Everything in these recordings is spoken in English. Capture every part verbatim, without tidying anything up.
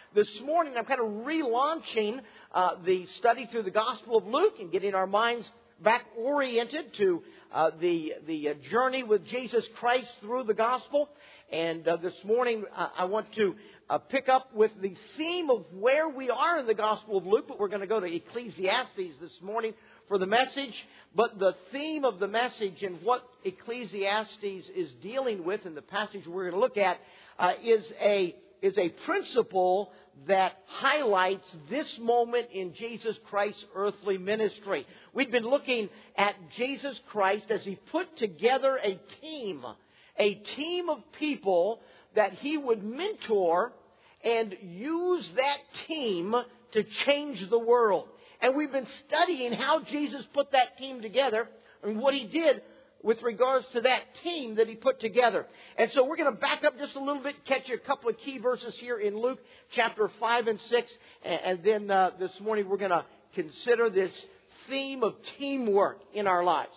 this morning I'm kind of relaunching uh, the study through the Gospel of Luke and getting our minds back oriented to uh, the the uh, journey with Jesus Christ through the Gospel. And uh, this morning uh, I want to uh, pick up with the theme of where we are in the Gospel of Luke, but we're going to go to Ecclesiastes this morning for the message. But the theme of the message and what Ecclesiastes is dealing with in the passage we're going to look at uh, is a is a principle that highlights this moment in Jesus Christ's earthly ministry. We've been looking at Jesus Christ as He put together a team, a team of people that He would mentor and use that team to change the world. And we've been studying how Jesus put that team together and what He did with regards to that team that He put together. And so we're going to back up just a little bit, catch you a couple of key verses here in Luke chapter five and six. And then uh, this morning we're going to consider this theme of teamwork in our lives.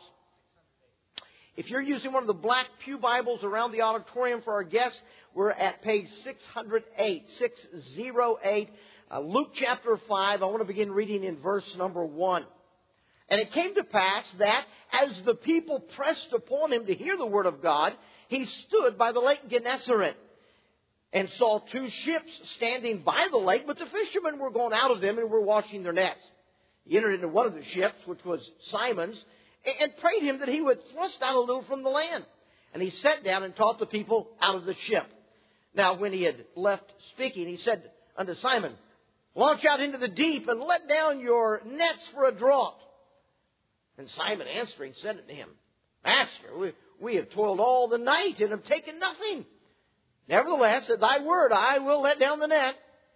If you're using one of the black pew Bibles around the auditorium for our guests, we're at page six oh eight, six oh eight. Uh, Luke chapter five, I want to begin reading in verse number one. And it came to pass that as the people pressed upon Him to hear the word of God, He stood by the lake Gennesaret and saw two ships standing by the lake, but the fishermen were gone out of them and were washing their nets. He entered into one of the ships, which was Simon's, and prayed Him that He would thrust out a little from the land. And He sat down and taught the people out of the ship. Now when He had left speaking, He said unto Simon, launch out into the deep and let down your nets for a draught. And Simon answering said unto Him, Master, we, we have toiled all the night and have taken nothing. Nevertheless, at Thy word I will let down the net.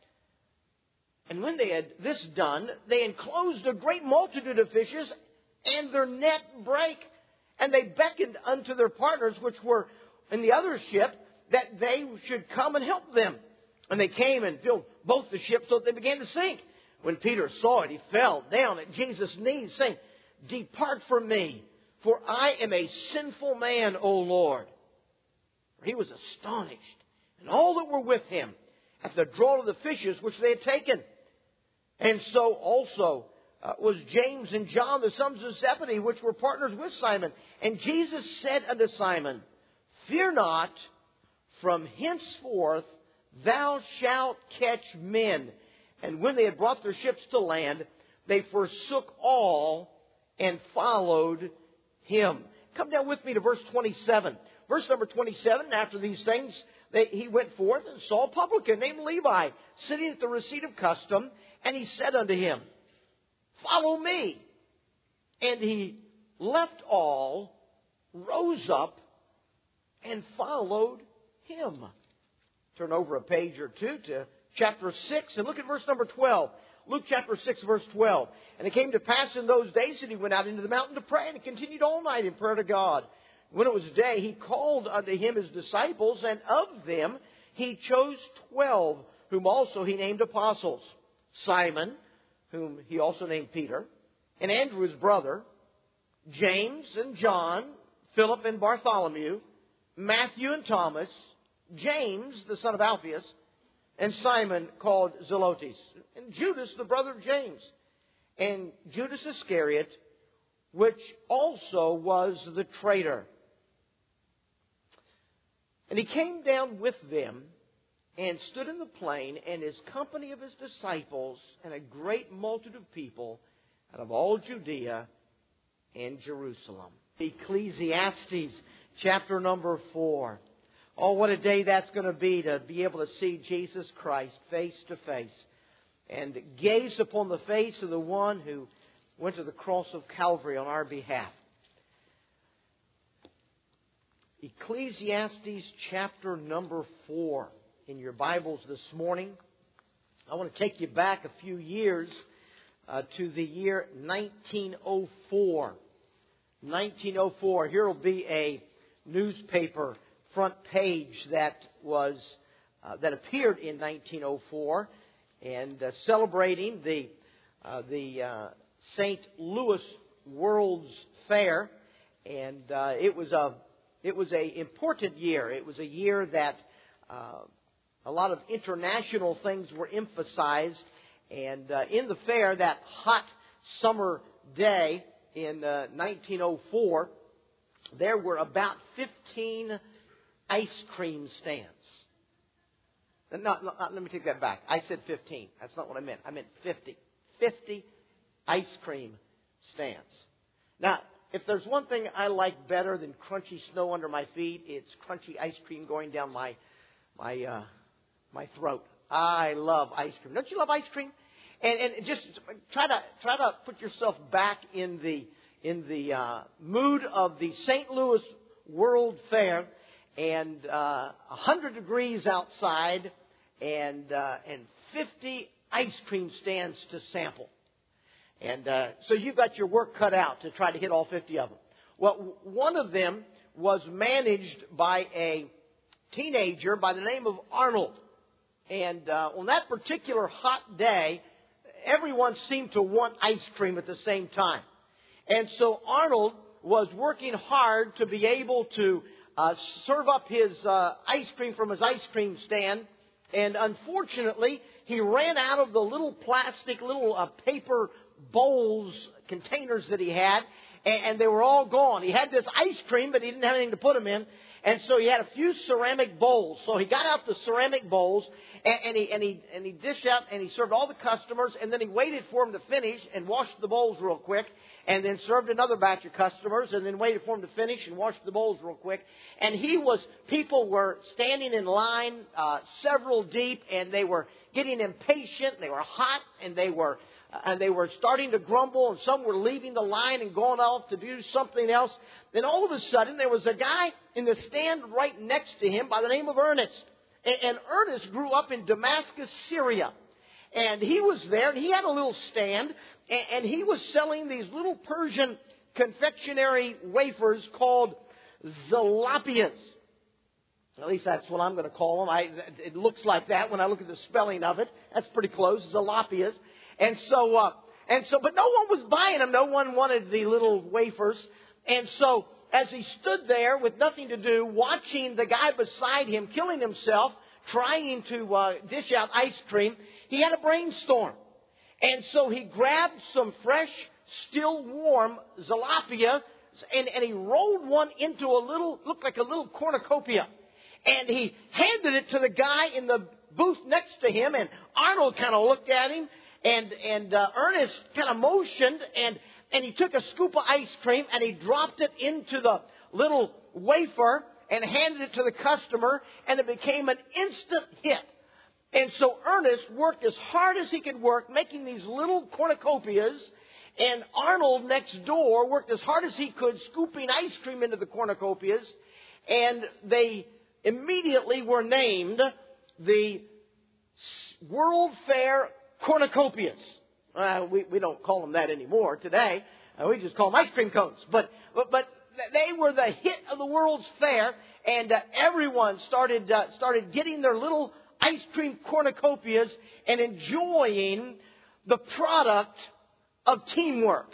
And when they had this done, they enclosed a great multitude of fishes, and their net brake. And they beckoned unto their partners, which were in the other ship, that they should come and help them. And they came and filled both the ships, so that they began to sink. When Peter saw it, he fell down at Jesus' knees, saying, Depart from me, for I am a sinful man, O Lord. For he was astonished, and all that were with him, at the draught of the fishes which they had taken. And so also uh, was James and John, the sons of Zebedee, which were partners with Simon. And Jesus said unto Simon, Fear not, from henceforth thou shalt catch men. And when they had brought their ships to land, they forsook all and followed Him. Come down with me to verse twenty-seven. Verse number twenty-seven, after these things, they, he went forth and saw a publican named Levi sitting at the receipt of custom, and he said unto him, Follow me. And he left all, rose up, and followed Him. Turn over a page or two to chapter six and look at verse number twelve. Luke chapter six, verse twelve. And it came to pass in those days that He went out into the mountain to pray, and continued all night in prayer to God. When it was day, He called unto Him His disciples, and of them He chose twelve, whom also He named apostles. Simon, whom He also named Peter, and Andrew his brother, James and John, Philip and Bartholomew, Matthew and Thomas, James, the son of Alphaeus, and Simon called Zelotes, and Judas, the brother of James, and Judas Iscariot, which also was the traitor. And He came down with them, and stood in the plain, and His company of His disciples, and a great multitude of people, out of all Judea and Jerusalem. Ecclesiastes, chapter number four. Oh, what a day that's going to be to be able to see Jesus Christ face to face and gaze upon the face of the one who went to the cross of Calvary on our behalf. Ecclesiastes chapter number four in your Bibles this morning. I want to take you back a few years uh, to the year nineteen oh four. nineteen oh four. Here will be a newspaper front page that was uh, that appeared in nineteen oh four, and uh, celebrating the uh, the uh, Saint Louis World's Fair, and uh, it was a it was a important year. It was a year that uh, a lot of international things were emphasized. And uh, in the fair, that hot summer day in uh, nineteen oh four, there were about fifteen ice cream stands. No, no, let me take that back. I said fifteen. That's not what I meant. I meant fifty. fifty ice cream stands. Now, if there's one thing I like better than crunchy snow under my feet, it's crunchy ice cream going down my my uh, my throat. I love ice cream. Don't you love ice cream? And, and just try to try to put yourself back in the in the uh, mood of the Saint Louis World Fair, and uh, one hundred degrees outside, and uh, and fifty ice cream stands to sample. And uh, so you've got your work cut out to try to hit all fifty of them. Well, one of them was managed by a teenager by the name of Arnold. And uh, on that particular hot day, everyone seemed to want ice cream at the same time. And so Arnold was working hard to be able to uh, serve up his uh, ice cream from his ice cream stand. And unfortunately, he ran out of the little plastic, little uh, paper bowls, containers that he had, and, and they were all gone. He had this ice cream, but he didn't have anything to put them in. And so he had a few ceramic bowls. So he got out the ceramic bowls, and, and he and he and he dished out, and he served all the customers, and then he waited for them to finish and washed the bowls real quick, and then served another batch of customers, and then waited for them to finish and washed the bowls real quick. And he was, people were standing in line uh, several deep, and they were getting impatient, they were hot, and they were and they were starting to grumble, and some were leaving the line and going off to do something else. Then all of a sudden, there was a guy in the stand right next to him by the name of Ernest. And, and Ernest grew up in Damascus, Syria. And he was there, and he had a little stand, and, and he was selling these little Persian confectionery wafers called zalapias. At least that's what I'm going to call them. I, it looks like that when I look at the spelling of it. That's pretty close, zalapias. And so, uh, and so, but no one was buying them. No one wanted the little wafers. And so, as he stood there with nothing to do, watching the guy beside him killing himself, trying to uh, dish out ice cream, he had a brainstorm. And so he grabbed some fresh, still warm zalapia, and, and he rolled one into a little, looked like a little cornucopia. And he handed it to the guy in the booth next to him, and Arnold kind of looked at him. And and uh, Ernest kind of motioned, and, and he took a scoop of ice cream, and he dropped it into the little wafer and handed it to the customer, and it became an instant hit. And so Ernest worked as hard as he could work, making these little cornucopias, and Arnold next door worked as hard as he could, scooping ice cream into the cornucopias, and they immediately were named the World Fair cornucopias. Uh, we, we don't call them that anymore today. Uh, we just call them ice cream cones. But, but, but they were the hit of the World's Fair, and uh, everyone started, uh, started getting their little ice cream cornucopias and enjoying the product of teamwork.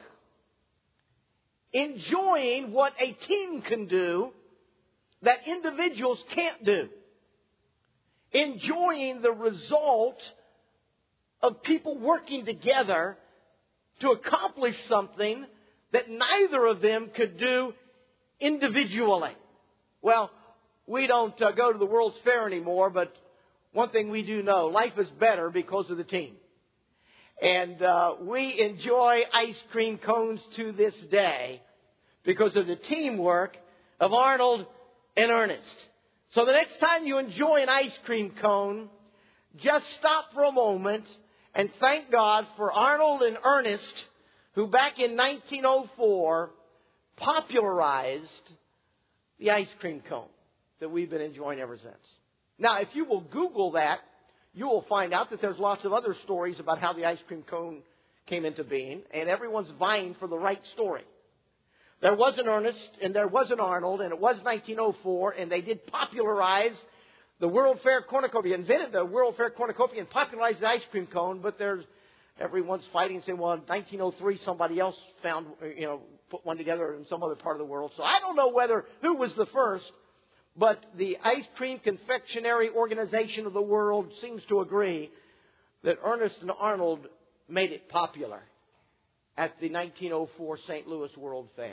Enjoying what a team can do that individuals can't do. Enjoying the result of people working together to accomplish something that neither of them could do individually. Well, we don't uh, go to the World's Fair anymore, but one thing we do know, life is better because of the team. And uh, we enjoy ice cream cones to this day because of the teamwork of Arnold and Ernest. So the next time you enjoy an ice cream cone, just stop for a moment and thank God for Arnold and Ernest, who back in nineteen oh four popularized the ice cream cone that we've been enjoying ever since. Now, if you will Google that, you will find out that there's lots of other stories about how the ice cream cone came into being, and everyone's vying for the right story. There was an Ernest, and there was an Arnold, and it was nineteen oh four, and they did popularize the World Fair cornucopia, invented the World Fair cornucopia and popularized the ice cream cone, but there's everyone's fighting saying, well, in nineteen oh three somebody else found, you know, put one together in some other part of the world. So I don't know whether who was the first, But the ice cream confectionery organization of the world seems to agree that Ernest and Arnold made it popular at the nineteen oh four Saint Louis World Fair.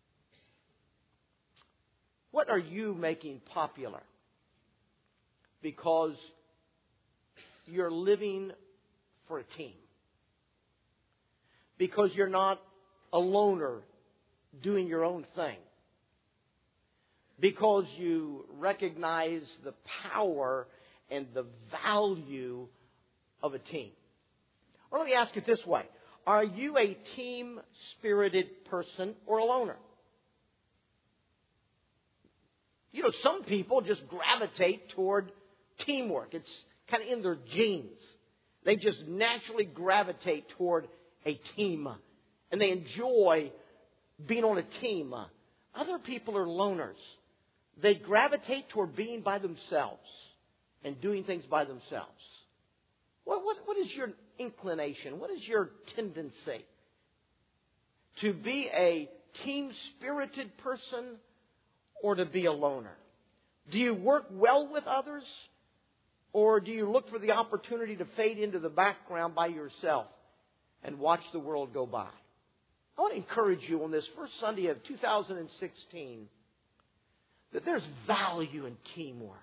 What are you making popular? Because you're living for a team. Because you're not a loner doing your own thing. Because you recognize the power and the value of a team. Or let me ask it this way. Are you a team-spirited person or a loner? You know, some people just gravitate toward teamwork. It's kind of in their genes. They just naturally gravitate toward a team. And they enjoy being on a team. Other people are loners. They gravitate toward being by themselves and doing things by themselves. What, what, what is your inclination? What is your tendency? To be a team-spirited person or to be a loner? Do you work well with others? Or do you look for the opportunity to fade into the background by yourself and watch the world go by? I want to encourage you on this first Sunday of two thousand sixteen that there's value in teamwork.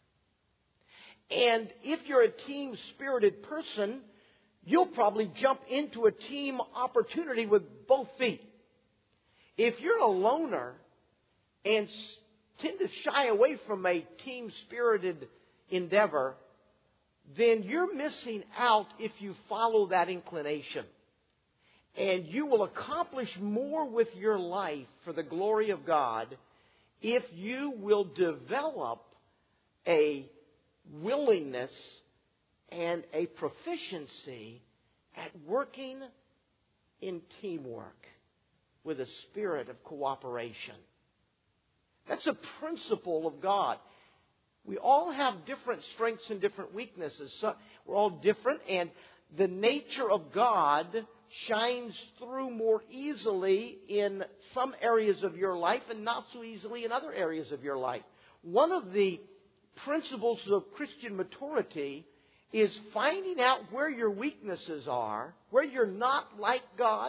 And if you're a team-spirited person, you'll probably jump into a team opportunity with both feet. If you're a loner and tend to shy away from a team-spirited endeavor, then you're missing out if you follow that inclination. And you will accomplish more with your life for the glory of God if you will develop a willingness and a proficiency at working in teamwork with a spirit of cooperation. That's a principle of God. We all have different strengths and different weaknesses. So we're all different, and the nature of God shines through more easily in some areas of your life and not so easily in other areas of your life. One of the principles of Christian maturity is finding out where your weaknesses are, where you're not like God,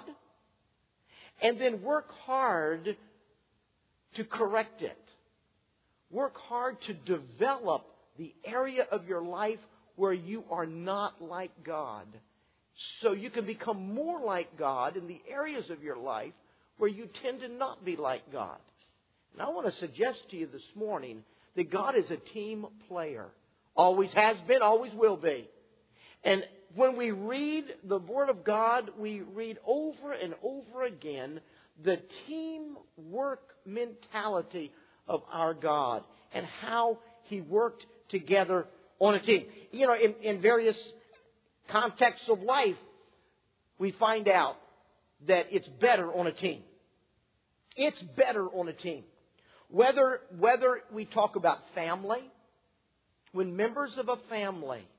and then work hard to correct it. Work hard to develop the area of your life where you are not like God, so you can become more like God in the areas of your life where you tend to not be like God. And I want to suggest to you this morning that God is a team player. Always has been, always will be. And when we read the Word of God, we read over and over again the teamwork mentality of our God and how He worked together on a team. You know, in, in various contexts of life, we find out that it's better on a team. It's better on a team. Whether, whether we talk about family, when members of a family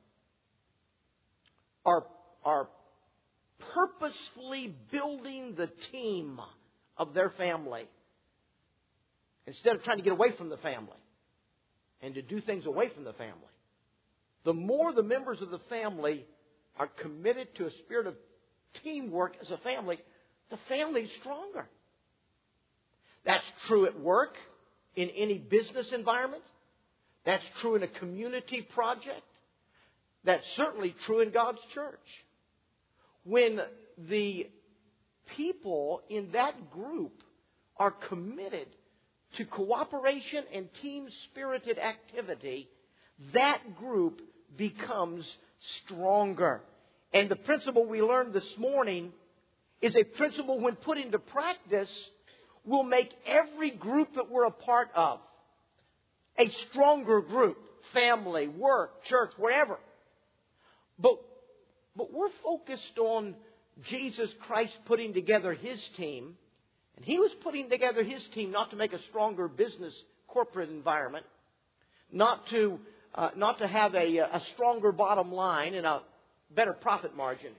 are, are purposefully building the team of their family, instead of trying to get away from the family and to do things away from the family, the more the members of the family are committed to a spirit of teamwork as a family, the family is stronger. That's true at work, in any business environment. That's true in a community project. That's certainly true in God's church. When the people in that group are committed to cooperation and team-spirited activity, that group becomes stronger. And the principle we learned this morning is a principle when put into practice will make every group that we're a part of a stronger group. Family, work, church, wherever. But, but we're focused on Jesus Christ putting together His team. And He was putting together His team not to make a stronger business corporate environment, not to uh, not to have a, a stronger bottom line and a better profit margin.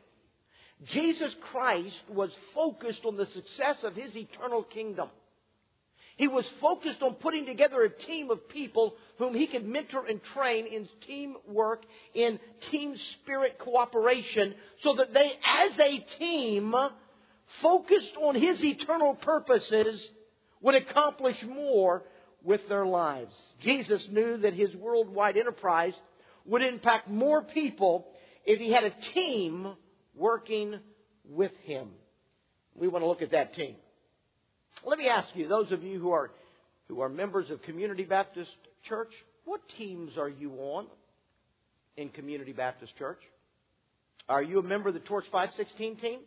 Jesus Christ was focused on the success of His eternal kingdom. He was focused on putting together a team of people whom he could mentor and train in teamwork, in team spirit cooperation, so that they, as a team, focused on his eternal purposes, would accomplish more with their lives. Jesus knew that his worldwide enterprise would impact more people if he had a team working with him. We want to look at that team. Let me ask you, those of you who are who are members of Community Baptist Church, what teams are you on in Community Baptist Church? Are you a member of the Torch five sixteen team?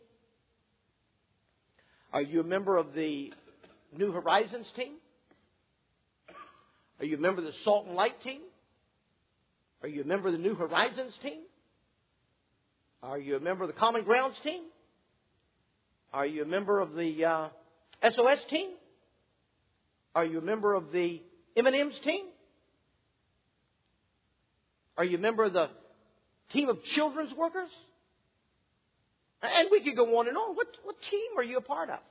Are you a member of the New Horizons team? Are you a member of the Salt and Light team? Are you a member of the New Horizons team? Are you a member of the Common Grounds team? Are you a member of the uh, S O S team? Are you a member of the M and M's team? Are you a member of the team of children's workers? And we could go on and on. What, what team are you a part of?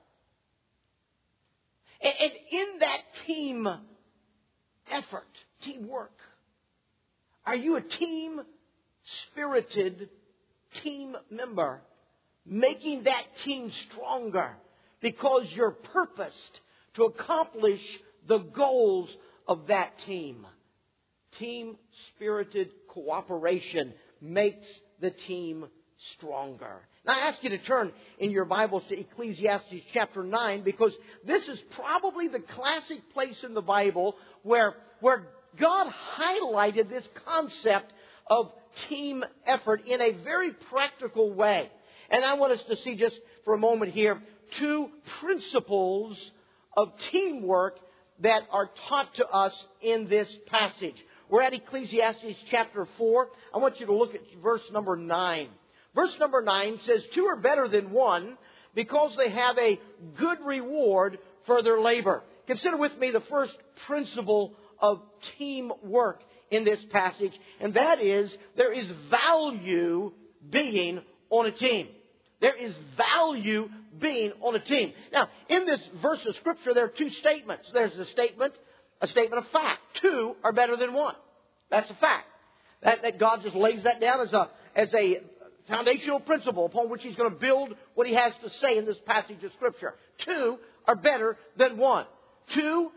And, and in that team effort, teamwork, are you a team-spirited team member, making that team stronger because you're purposed to accomplish the goals of that team? Team-spirited cooperation makes the team stronger. Now, I ask you to turn in your Bibles to Ecclesiastes chapter nine, because this is probably the classic place in the Bible where, where God highlighted this concept of team effort in a very practical way. And I want us to see just for a moment here two principles of teamwork that are taught to us in this passage. We're at Ecclesiastes chapter four. I want you to look at verse number nine. Verse number nine says, two are better than one because they have a good reward for their labor. Consider with me the first principle of teamwork in this passage, and that is there is value being on a team. There is value being on a team. Now, in this verse of Scripture, there are two statements. There's a statement, a statement of fact. Two are better than one. That's a fact. That, that God just lays that down as a as a foundational principle upon which He's going to build what He has to say in this passage of Scripture. Two are better than one. Two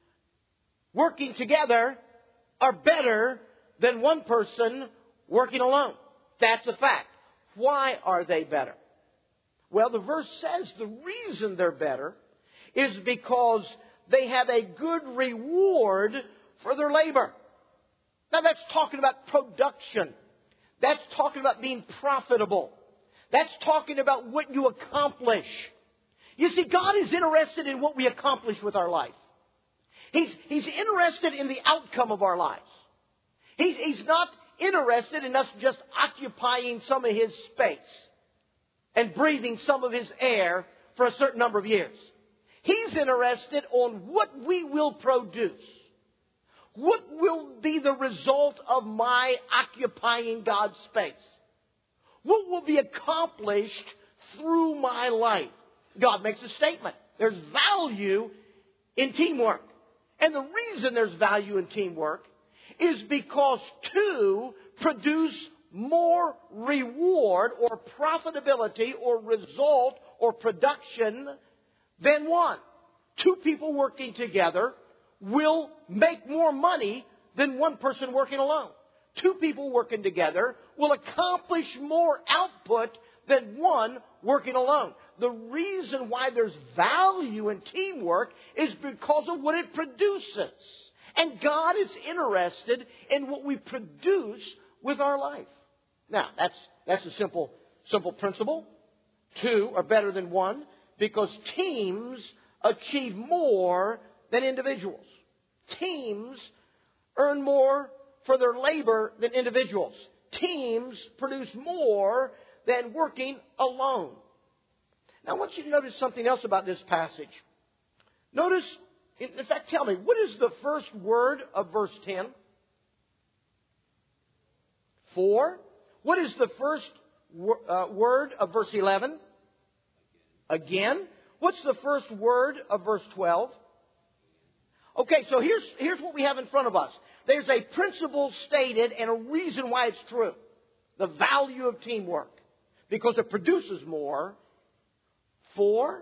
working together are better than one person working alone. That's a fact. Why are they better? Well, the verse says the reason they're better is because they have a good reward for their labor. Now, that's talking about production. That's talking about being profitable. That's talking about what you accomplish. You see, God is interested in what we accomplish with our life. He's, he's interested in the outcome of our lives. He's, he's not interested in us just occupying some of His space and breathing some of His air for a certain number of years. He's interested on what we will produce. What will be the result of my occupying God's space? What will be accomplished through my life? God makes a statement. There's value in teamwork. And the reason there's value in teamwork is because two produce more reward or profitability or result or production than one. Two people working together will make more money than one person working alone. Two people working together will accomplish more output than one working alone. The reason why there's value in teamwork is because of what it produces. And God is interested in what we produce with our life. Now, that's that's a simple simple principle. Two are better than one because teams achieve more than individuals. Teams earn more for their labor than individuals. Teams produce more than working alone. Now, I want you to notice something else about this passage. Notice, in fact, tell me, what is the first word of verse ten? For. What is the first uh, word of verse eleven? Again. What's the first word of verse twelve? Okay, so here's, here's what we have in front of us. There's a principle stated and a reason why it's true. The value of teamwork. Because it produces more. For.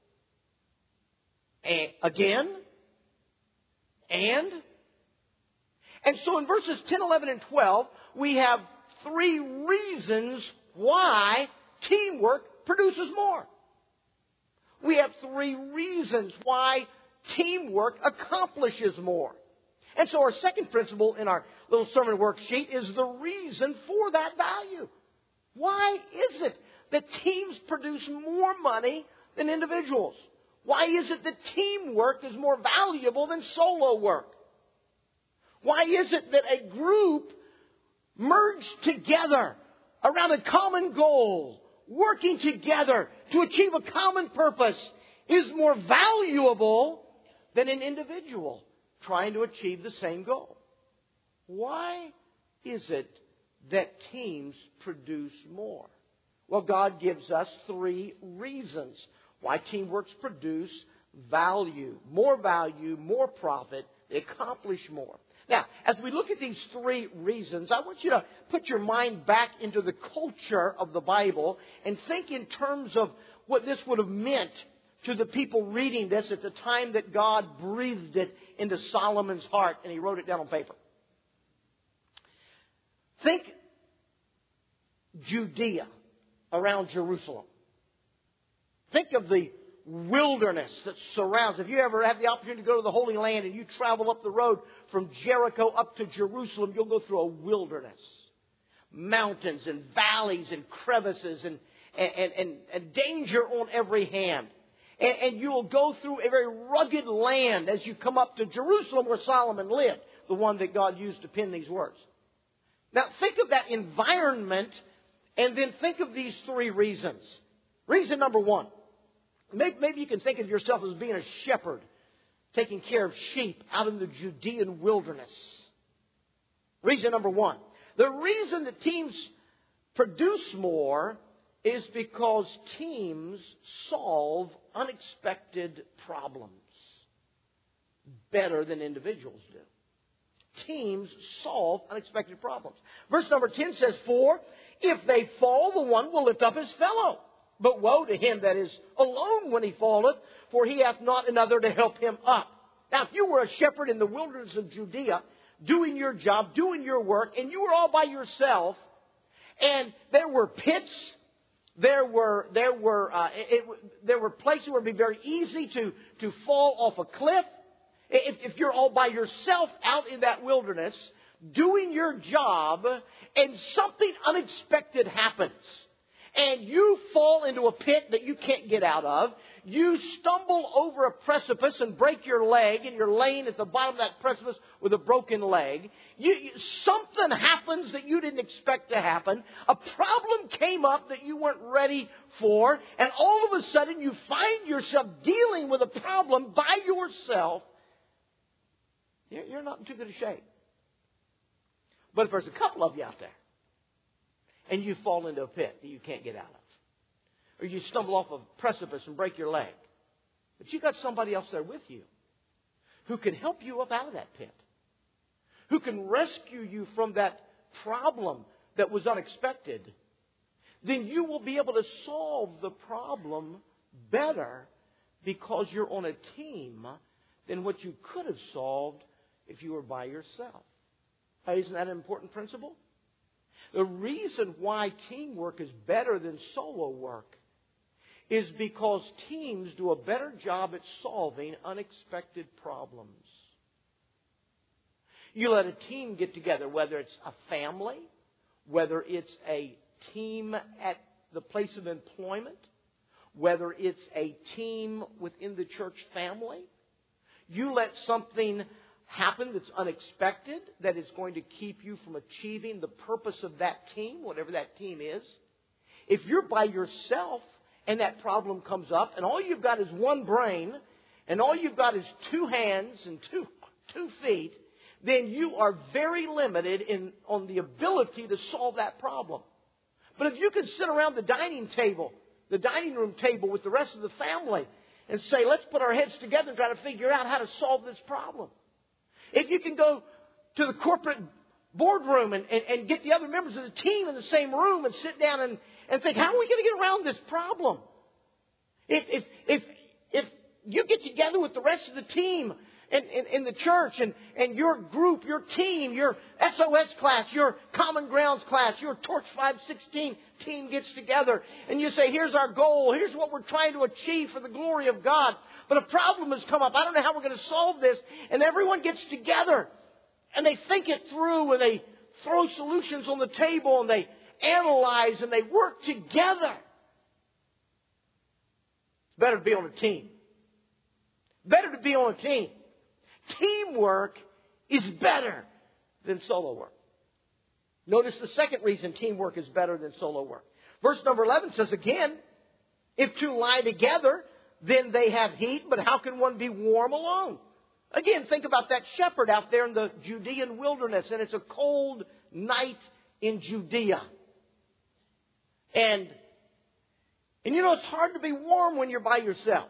And, again. And. And so in verses ten, eleven, and twelve, we have three reasons why teamwork produces more. We have three reasons why teamwork accomplishes more. And so our second principle in our little sermon worksheet is the reason for that value. Why is it that teams produce more money than individuals? Why is it that teamwork is more valuable than solo work? Why is it that a group merged together around a common goal, working together to achieve a common purpose, is more valuable than an individual trying to achieve the same goal? Why is it that teams produce more? Well, God gives us three reasons why teamworks produce value. More value, more profit, they accomplish more. Now, as we look at these three reasons, I want you to put your mind back into the culture of the Bible and think in terms of what this would have meant to the people reading this at the time that God breathed it into Solomon's heart and he wrote it down on paper. Think Judea around Jerusalem. Think of the wilderness that surrounds. If you ever have the opportunity to go to the Holy Land and you travel up the road from Jericho up to Jerusalem, you'll go through a wilderness. Mountains and valleys and crevices and, and, and, and danger on every hand. And, and you'll go through a very rugged land as you come up to Jerusalem where Solomon lived, the one that God used to pen these words. Now think of that environment and then think of these three reasons. Reason number one. Maybe you can think of yourself as being a shepherd, taking care of sheep out in the Judean wilderness. Reason number one. The reason that teams produce more is because teams solve unexpected problems better than individuals do. Teams solve unexpected problems. Verse number ten says, "For if they fall, the one will lift up his fellow. But woe to him that is alone when he falleth, for he hath not another to help him up." Now, if you were a shepherd in the wilderness of Judea, doing your job, doing your work, and you were all by yourself, and there were pits, there were there were uh, it, there were places where it would be very easy to to fall off a cliff. If, if you're all by yourself out in that wilderness, doing your job, and something unexpected happens, and you fall into a pit that you can't get out of, you stumble over a precipice and break your leg, and you're laying at the bottom of that precipice with a broken leg. You, you, something happens that you didn't expect to happen. A problem came up that you weren't ready for, and all of a sudden you find yourself dealing with a problem by yourself. You're, you're not in too good a shape. But if there's a couple of you out there, and you fall into a pit that you can't get out of, or you stumble off a precipice and break your leg, but you got somebody else there with you who can help you up out of that pit, who can rescue you from that problem that was unexpected, then you will be able to solve the problem better because you're on a team than what you could have solved if you were by yourself. Isn't that an important principle? The reason why teamwork is better than solo work is because teams do a better job at solving unexpected problems. You let a team get together, whether it's a family, whether it's a team at the place of employment, whether it's a team within the church family. You let something happen that's unexpected, that is going to keep you from achieving the purpose of that team, whatever that team is. If you're by yourself and that problem comes up and all you've got is one brain and all you've got is two hands and two, two feet, then you are very limited in, on the ability to solve that problem. But if you can sit around the dining table, the dining room table with the rest of the family, and say, let's put our heads together and try to figure out how to solve this problem. If you can go to the corporate boardroom and, and, and get the other members of the team in the same room and sit down and, and think, how are we going to get around this problem? If, if, if, if you get together with the rest of the team in, in, in the church and, and your group, your team, your S O S class, your Common Grounds class, your Torch five sixteen team gets together and you say, here's our goal, here's what we're trying to achieve for the glory of God. But a problem has come up. I don't know how we're going to solve this. And everyone gets together and they think it through and they throw solutions on the table and they analyze and they work together. It's better to be on a team. Better to be on a team. Teamwork is better than solo work. Notice the second reason teamwork is better than solo work. Verse number eleven says again, if two lie together, then they have heat, but how can one be warm alone? Again, think about that shepherd out there in the Judean wilderness, and it's a cold night in Judea. And, and you know, it's hard to be warm when you're by yourself.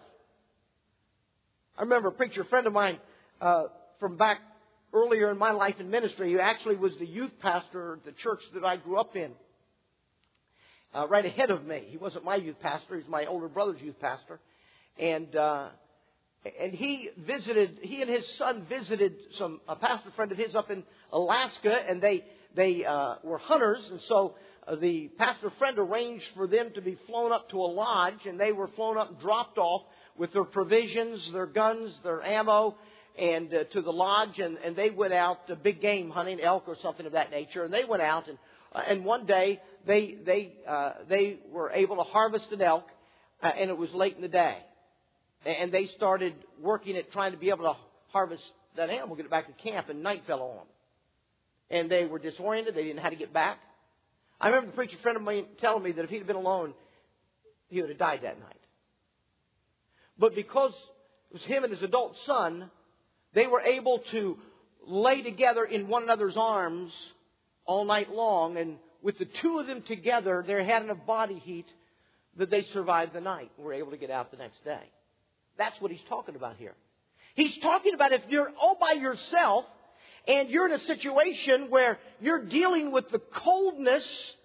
I remember a preacher friend of mine uh, from back earlier in my life in ministry, who actually was the youth pastor at the church that I grew up in, uh, right ahead of me. He wasn't my youth pastor. He was my older brother's youth pastor. And uh, and he visited, he and his son visited some a pastor friend of his up in Alaska, and they they uh, were hunters, and so uh, the pastor friend arranged for them to be flown up to a lodge, and they were flown up and dropped off with their provisions, their guns, their ammo, and uh, to the lodge, and, and they went out to big game hunting, elk or something of that nature, and they went out, and uh, and one day they they uh, they were able to harvest an elk, uh, and it was late in the day. And they started working at trying to be able to harvest that animal, get it back to camp, and night fell on them. And they were disoriented. They didn't know how to get back. I remember the preacher friend of mine telling me that if he'd been alone, he would have died that night. But because it was him and his adult son, they were able to lay together in one another's arms all night long. And with the two of them together, they had enough body heat that they survived the night and were able to get out the next day. That's what he's talking about here. He's talking about if you're all by yourself and you're in a situation where you're dealing with the coldness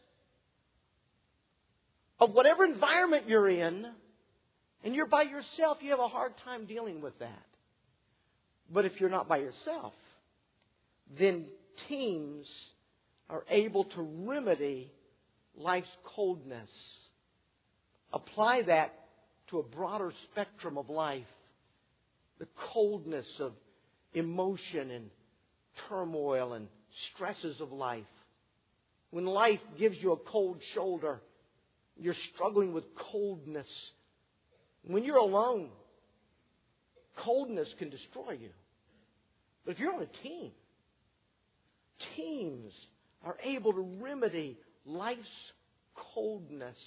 of whatever environment you're in, and you're by yourself, you have a hard time dealing with that. But if you're not by yourself, then teams are able to remedy life's coldness. Apply that to a broader spectrum of life. The coldness of emotion and turmoil and stresses of life. When life gives you a cold shoulder, you're struggling with coldness. When you're alone, coldness can destroy you. But if you're on a team, teams are able to remedy life's coldness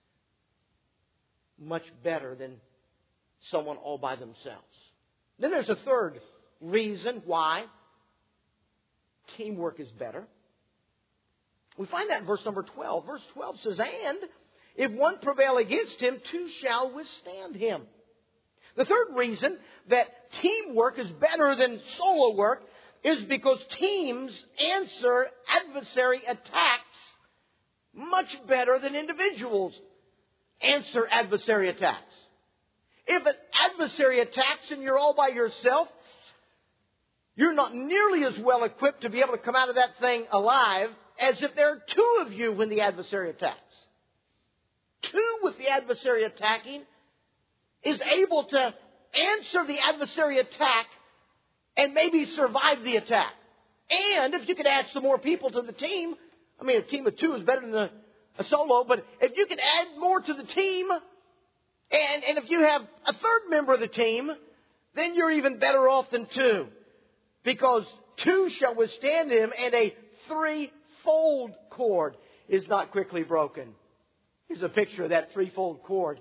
much better than someone all by themselves. Then there's a third reason why teamwork is better. We find that in verse number twelve. Verse twelve says, and if one prevail against him, two shall withstand him. The third reason that teamwork is better than solo work is because teams answer adversary attacks much better than individuals answer adversary attacks. If an adversary attacks and you're all by yourself, you're not nearly as well equipped to be able to come out of that thing alive as if there are two of you when the adversary attacks. Two with the adversary attacking is able to answer the adversary attack and maybe survive the attack. And if you could add some more people to the team, I mean, a team of two is better than a, a solo, but if you could add more to the team, and, and if you have a third member of the team, then you're even better off than two. Because two shall withstand him, and a threefold cord is not quickly broken. Here's a picture of that threefold cord.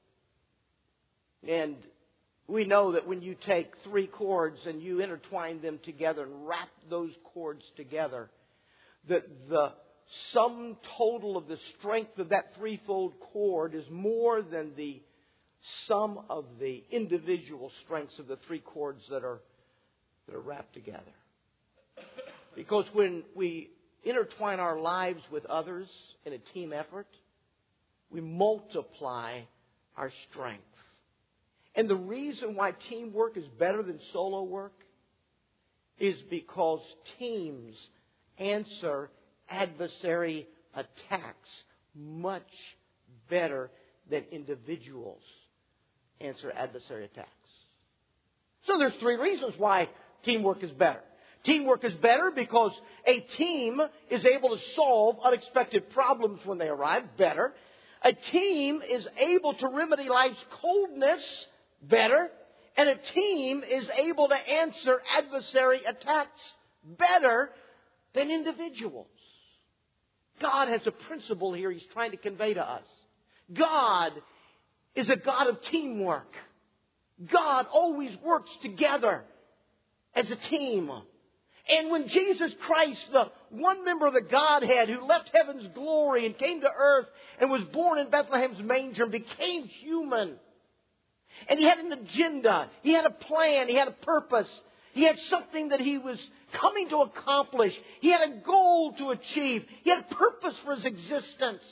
And we know that when you take three cords and you intertwine them together and wrap those cords together, that the sum total of the strength of that threefold cord is more than the some of the individual strengths of the three chords that are, that are wrapped together. Because when we intertwine our lives with others in a team effort, we multiply our strength. And the reason why teamwork is better than solo work is because teams answer adversary attacks much better than individuals answer adversary attacks. So there's three reasons why teamwork is better. Teamwork is better because a team is able to solve unexpected problems when they arrive better. A team is able to remedy life's coldness better. And a team is able to answer adversary attacks better than individuals. God has a principle here He's trying to convey to us. God is a God of teamwork. God always works together as a team. And when Jesus Christ, the one member of the Godhead who left heaven's glory and came to earth and was born in Bethlehem's manger and became human, and He had an agenda, He had a plan, He had a purpose, He had something that He was coming to accomplish, He had a goal to achieve, He had a purpose for His existence.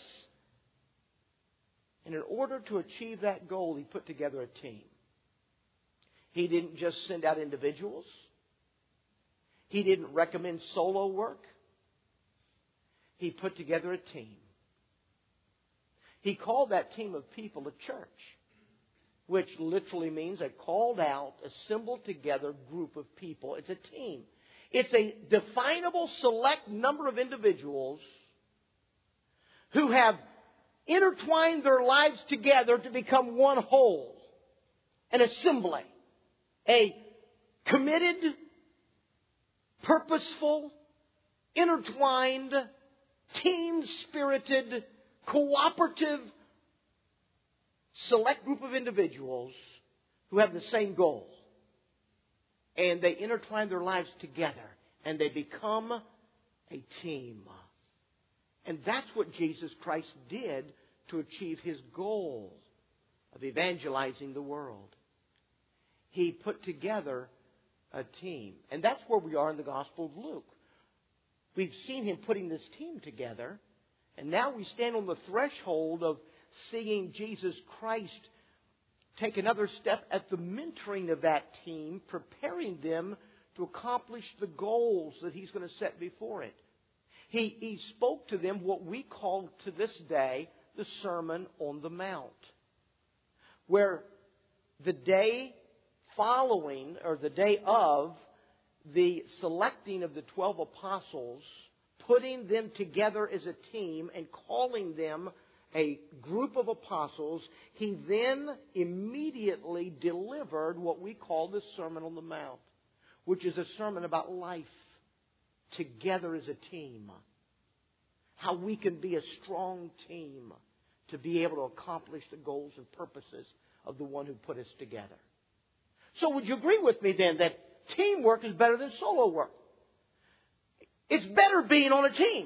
And in order to achieve that goal, He put together a team. He didn't just send out individuals. He didn't recommend solo work. He put together a team. He called that team of people a church, which literally means a called out, assembled together group of people. It's a team. It's a definable select number of individuals who have intertwined their lives together to become one whole. An assembly. A committed, purposeful, intertwined, team-spirited, cooperative, select group of individuals who have the same goal. And they intertwine their lives together and they become a team. And that's what Jesus Christ did to achieve His goal of evangelizing the world. He put together a team. And that's where we are in the Gospel of Luke. We've seen Him putting this team together. And now we stand on the threshold of seeing Jesus Christ take another step at the mentoring of that team, preparing them to accomplish the goals that He's going to set before it. He, he spoke to them what we call to this day the Sermon on the Mount, where the day following, or the day of, the selecting of the twelve apostles, putting them together as a team and calling them a group of apostles, He then immediately delivered what we call the Sermon on the Mount, which is a sermon about life together as a team. How we can be a strong team to be able to accomplish the goals and purposes of the one who put us together. So would you agree with me then that teamwork is better than solo work? It's better being on a team.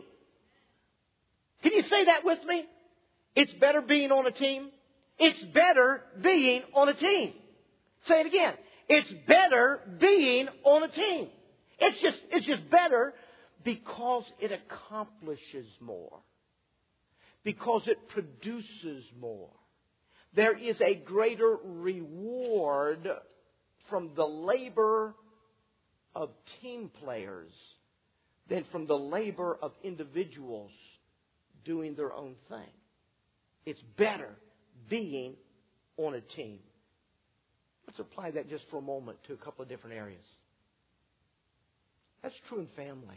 Can you say that with me? It's better being on a team. It's better being on a team. Say it again. It's better being on a team. It's just, it's just better because it accomplishes more. Because it produces more. There is a greater reward from the labor of team players than from the labor of individuals doing their own thing. It's better being on a team. Let's apply that just for a moment to a couple of different areas. That's true in family.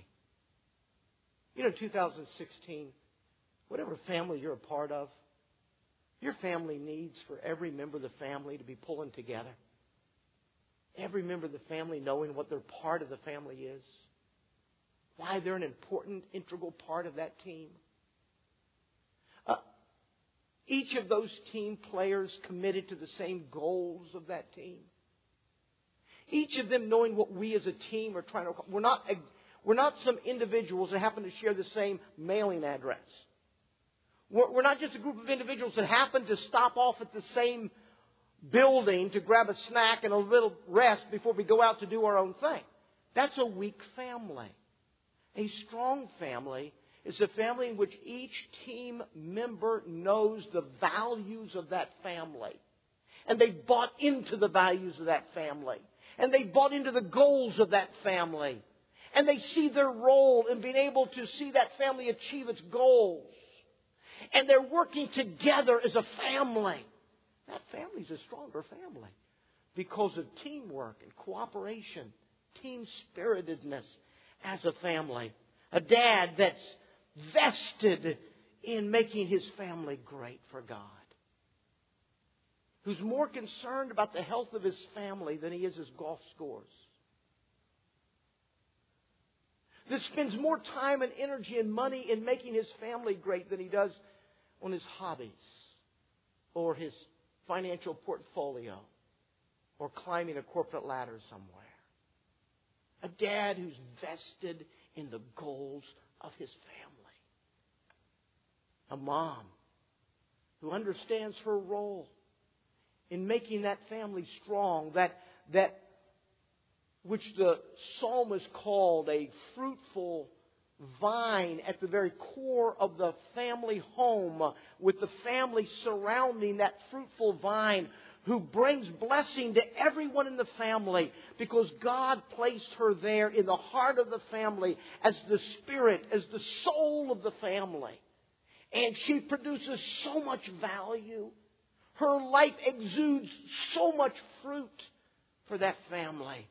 You know, two thousand sixteen, whatever family you're a part of, your family needs for every member of the family to be pulling together. Every member of the family knowing what their part of the family is. Why they're an important, integral part of that team. Uh, each of those team players committed to the same goals of that team. Each of them knowing what we as a team are trying to accomplish. We're not, we're not some individuals that happen to share the same mailing address. We're, we're not just a group of individuals that happen to stop off at the same building to grab a snack and a little rest before we go out to do our own thing. That's a weak family. A strong family is a family in which each team member knows the values of that family. And they bought into the values of that family. And they bought into the goals of that family. And they see their role in being able to see that family achieve its goals. And they're working together as a family. That family is a stronger family because of teamwork and cooperation, team-spiritedness as a family. A dad that's vested in making his family great for God. Who's more concerned about the health of his family than he is his golf scores. That spends more time and energy and money in making his family great than he does on his hobbies or his financial portfolio or climbing a corporate ladder somewhere. A dad who's vested in the goals of his family. A mom who understands her role in making that family strong, that that which the psalmist called a fruitful vine at the very core of the family home, with the family surrounding that fruitful vine, who brings blessing to everyone in the family because God placed her there in the heart of the family as the spirit, as the soul of the family. And she produces so much value. Her life exudes so much fruit for that family.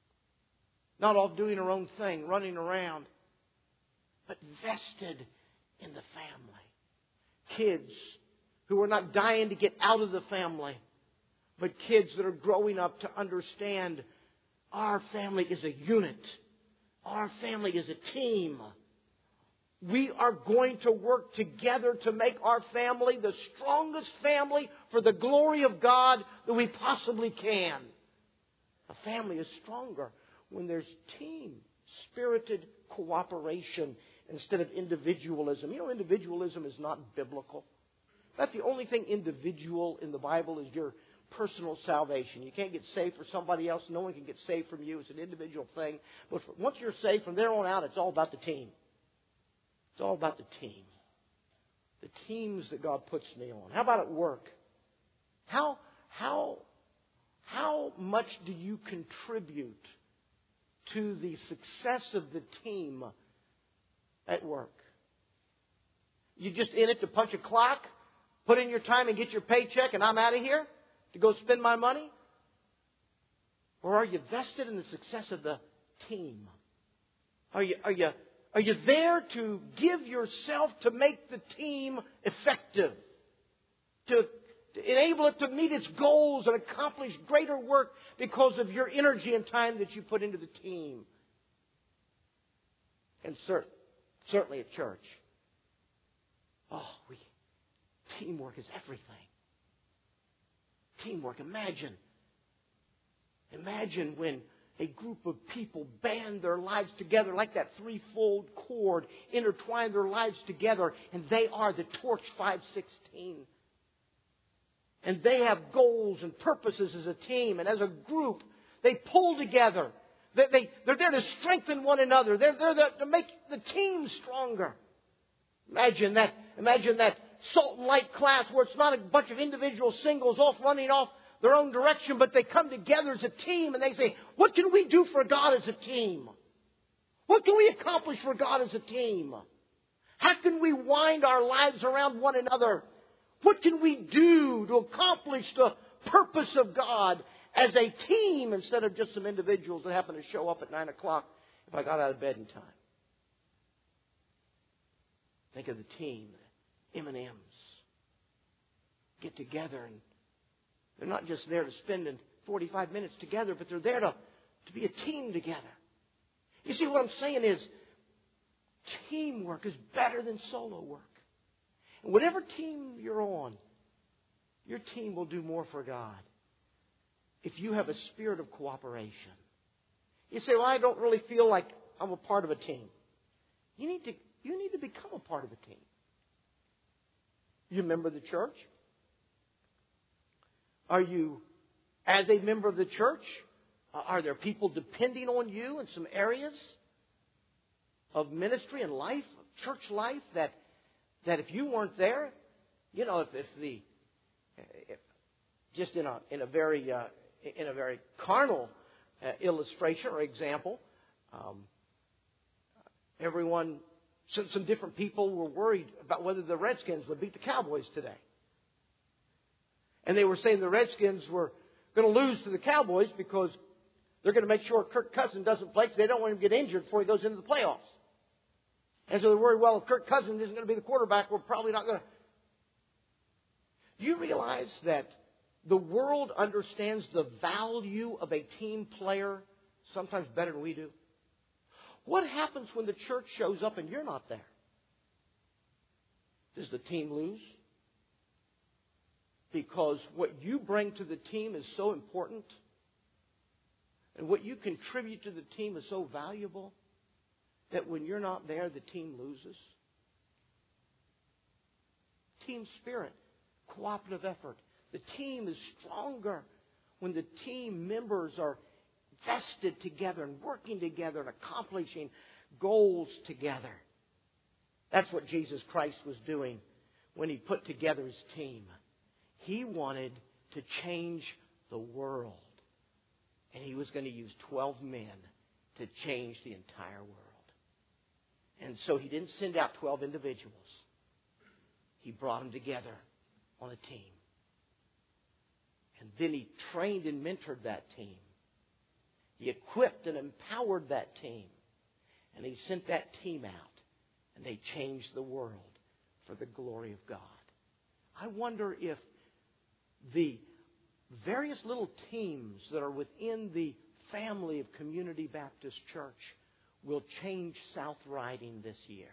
Not off doing her own thing, running around, but vested in the family. Kids who are not dying to get out of the family, but kids that are growing up to understand our family is a unit. Our family is a team. We are going to work together to make our family the strongest family for the glory of God that we possibly can. A family is stronger when there's team-spirited cooperation instead of individualism. You know, individualism is not biblical. That's the only thing individual in the Bible is your personal salvation. You can't get saved for somebody else. No one can get saved from you. It's an individual thing. But once you're saved, from there on out, it's all about the team. It's all about the team. The teams that God puts me on. How about at work? How, how, how much do you contribute to the success of the team at work? You just in it to punch a clock, put in your time and get your paycheck, and I'm out of here to go spend my money? Or are you vested in the success of the team? Are you, are you, are you there to give yourself to make the team effective? To, to enable it to meet its goals and accomplish greater work because of your energy and time that you put into the team? And cert, certainly at church. Oh, we, teamwork is everything. Teamwork. Imagine. Imagine when a group of people band their lives together like that threefold cord, intertwine their lives together, and they are the Torch five sixteen. And they have goals and purposes as a team, and as a group, they pull together. They, they, they're there to strengthen one another. They're there to make the team stronger. Imagine that, imagine that Salt and Light class where it's not a bunch of individual singles off running off their own direction, but they come together as a team and they say, what can we do for God as a team? What can we accomplish for God as a team? How can we wind our lives around one another? What can we do to accomplish the purpose of God as a team instead of just some individuals that happen to show up at nine o'clock if I got out of bed in time? Think of the team. M and M's get together, and they're not just there to spend forty-five minutes together, but they're there to, to be a team together. You see, what I'm saying is teamwork is better than solo work. And whatever team you're on, your team will do more for God if you have a spirit of cooperation. You say, well, I don't really feel like I'm a part of a team. You need to, you need to become a part of a team. You remember the church? Are you, as a member of the church, uh, are there people depending on you in some areas of ministry and life, church life, that that if you weren't there, you know, if, if the if just in a in a very uh, in a very carnal uh, illustration or example, um, everyone, some, some different people were worried about whether the Redskins would beat the Cowboys today. And they were saying the Redskins were going to lose to the Cowboys because they're going to make sure Kirk Cousins doesn't play because they don't want him to get injured before he goes into the playoffs. And so they're worried, well, if Kirk Cousins isn't going to be the quarterback, we're probably not going to. Do you realize that the world understands the value of a team player sometimes better than we do? What happens when the church shows up and you're not there? Does the team lose? Because what you bring to the team is so important, and what you contribute to the team is so valuable, that when you're not there, the team loses. Team spirit, cooperative effort. The team is stronger when the team members are vested together and working together and accomplishing goals together. That's what Jesus Christ was doing when He put together His team. He wanted to change the world. And He was going to use twelve men to change the entire world. And so He didn't send out twelve individuals. He brought them together on a team. And then He trained and mentored that team. He equipped and empowered that team. And He sent that team out. And they changed the world for the glory of God. I wonder if the various little teams that are within the family of Community Baptist Church will change South Riding this year.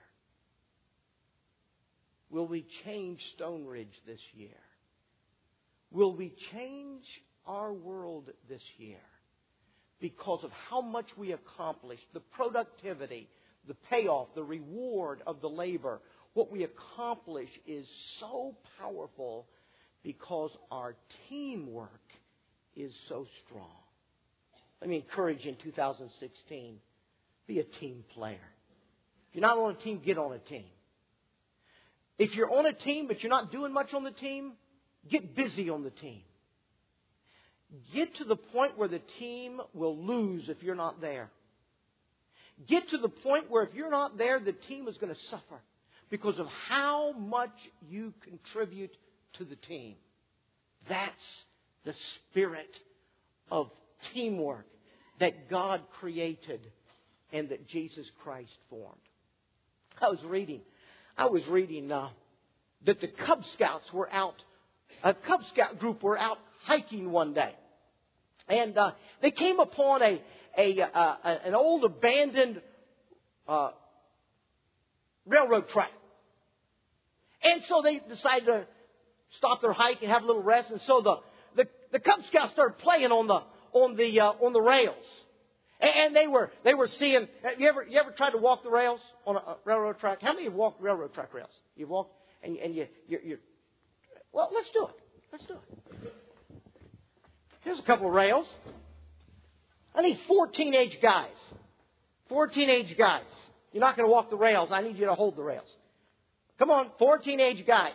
Will we change Stone Ridge this year? Will we change our world this year? Because of how much we accomplish, the productivity, the payoff, the reward of the labor. What we accomplish is so powerful because our teamwork is so strong. Let me encourage you in two thousand sixteen, be a team player. If you're not on a team, get on a team. If you're on a team but you're not doing much on the team, get busy on the team. Get to the point where the team will lose if you're not there. Get to the point where if you're not there, the team is going to suffer because of how much you contribute to the team. That's the spirit of teamwork that God created and that Jesus Christ formed. I was reading, I was reading uh, that the Cub Scouts were out, a Cub Scout group were out hiking one day. And uh, they came upon a, a uh, an old abandoned uh, railroad track. And so they decided to stop their hike and have a little rest. And so the, the, the Cub Scouts started playing on the on the uh, on the rails. And, and they were they were seeing. You ever you ever tried to walk the rails on a, a railroad track? How many have walked railroad track rails? You've walked and and you you you. Well, let's do it. Let's do it. Here's a couple of rails. I need four teenage guys. Four teenage guys. You're not going to walk the rails. I need you to hold the rails. Come on, four teenage guys.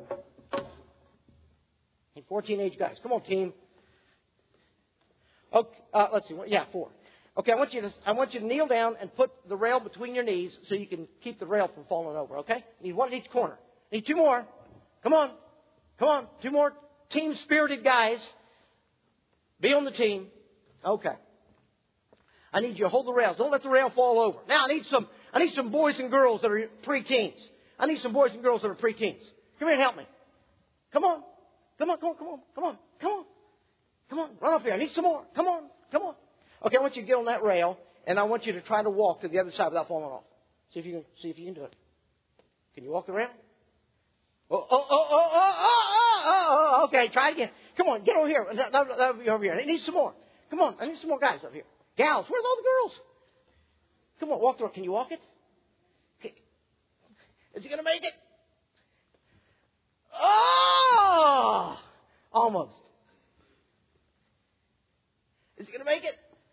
Hey, four teenage guys. Come on, team. Okay, uh, let's see. Yeah, four. Okay, I want you to I want you to kneel down and put the rail between your knees so you can keep the rail from falling over. Okay? I need one in each corner. I need two more. Come on, come on. Two more team-spirited guys. Be on the team. Okay. I need you to hold the rails. Don't let the rail fall over. Now I need some. I need some boys and girls that are pre-teens. I need some boys and girls that are pre-teens. Come here and help me. Come on. Come on, come on, come on, come on, come on. Come on, run up here. I need some more. Come on, come on. Okay, I want you to get on that rail, and I want you to try to walk to the other side without falling off. See if you can. See if you can do it. Can you walk the rail? Oh, oh, oh, oh, oh, oh, oh, oh. Okay, try it again. Come on, get over here. That, that, that'll be over here. I need some more. Come on, I need some more guys up here. Gals, where's all the girls? Come on, walk the rail. Can you walk it? Okay. Is he going to make it? Oh! Almost.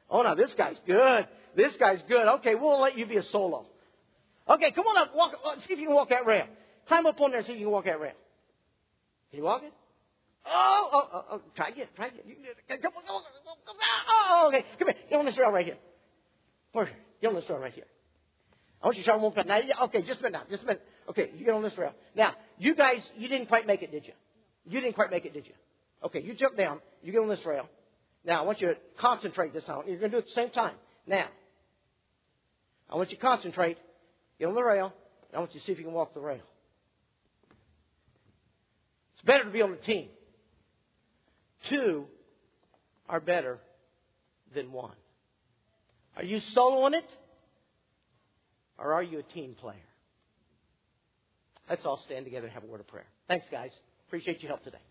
Oh, now this guy's good. This guy's good. Okay, we'll let you be a solo. Okay, come on up. Walk. See if you can walk that rail. Climb up on there and see if you can walk that rail. Can you walk it? Oh, oh, oh, oh. Try again. Try again. You can do it. Come on, come on, come on, come on. Oh, okay. Come here. Get on this rail right here. Where's Get on this rail right here. I want you to try one more. Now, okay, just a minute now. Just a minute. Okay, you get on this rail. Now, you guys, you didn't quite make it, did you? You didn't quite make it, did you? Okay, you jump down. You get on this rail. Now, I want you to concentrate this time. You're going to do it at the same time. Now, I want you to concentrate. Get on the rail. I want you to see if you can walk the rail. It's better to be on a team. Two are better than one. Are you soloing it? Or are you a team player? Let's all stand together and have a word of prayer. Thanks, guys. Appreciate your help today.